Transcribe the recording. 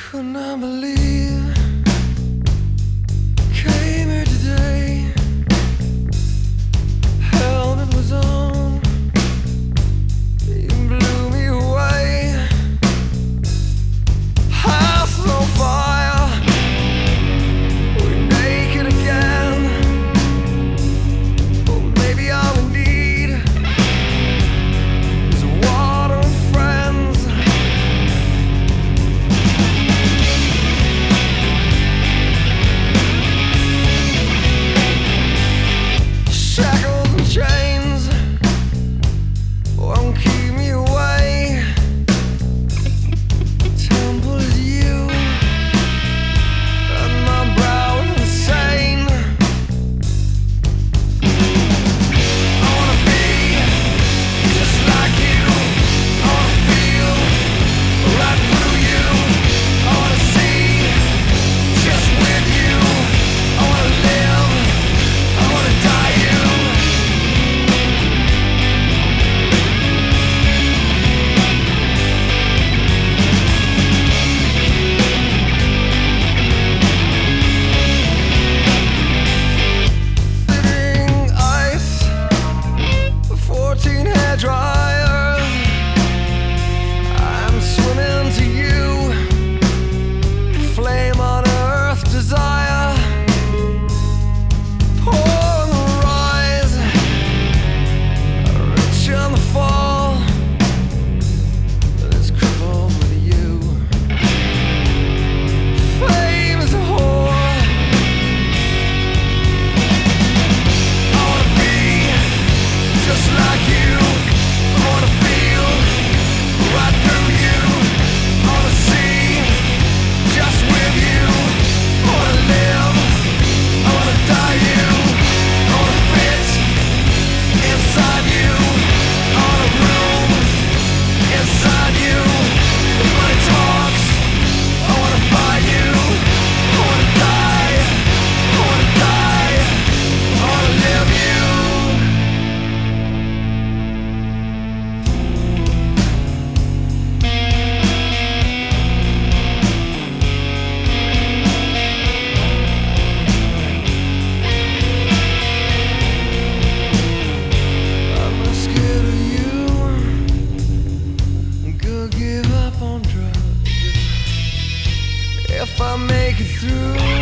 Could not believe came here today. Helmet was on, you blew me away. House on fire, we're naked again. But maybe all we need is water and friends. Shackles and chains won't keep me away. Temple is you, and my brow is insane. I wanna be just like you. I wanna feel right through you. I wanna see just with you. I wanna live, I wanna die you. Sitting ice, 14 hair dryers. I'm swimming to you. Flame on earth, desire. Pour on the rise, rich on the fall. It's crippled with you. Fame is a whore. I wanna be just like you. I wanna feel right through you. I wanna see just with you. I wanna live, I wanna die you. I wanna fit inside you. I wanna room inside you. When money talks, I wanna buy you. I wanna die, I wanna die, I wanna live you. I'm not scared of you. I'm gonna give up on drugs if I make it through.